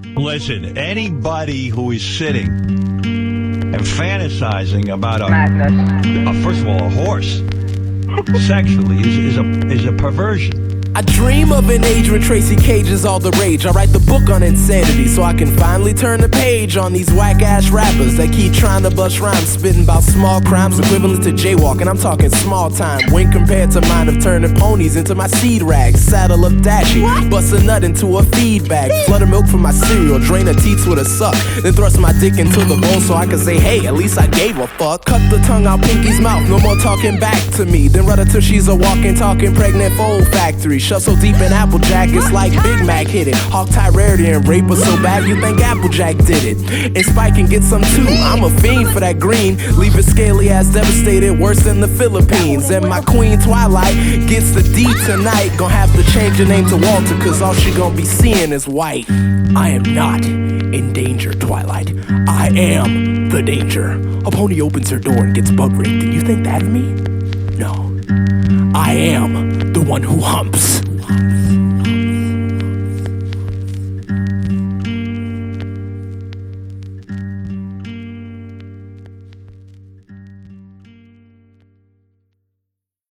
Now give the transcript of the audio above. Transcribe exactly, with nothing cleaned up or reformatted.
Listen, anybody who is sitting and fantasizing about a, a first of all, a horse sexually is, is a is a perversion. I dream of an age where Tracy Cage is all the rage. I write the book on insanity so I can finally turn the page on these whack-ass rappers that keep trying to bust rhymes, spitting about small crimes equivalent to jaywalking. I'm talking small time when compared to mine of turning ponies into my seed rags. Saddle up Dashy, bust a nut into a feed bag, flutter milk from my cereal, drain her teats with a suck, then thrust my dick into the bowl so I can say, hey, at least I gave a fuck. Cut the tongue out Pinky's mouth, no more talking back to me. Then run her till she's a walking, talking pregnant foal factory. Shove so deep in Applejack, it's like Big Mac hit it. Hawk Tie rarity and rape her so bad you think Applejack did it. And Spike can get some too, I'm a fiend for that green. Leave it scaly ass devastated, worse than the Philippines. And my queen Twilight gets the D tonight. Gonna have to change her name to Walter, cause all she gonna be seeing is white. I am not in danger, Twilight. I am the danger. A pony opens her door and gets bug raped, and you think that of me? No. I am the one who humps.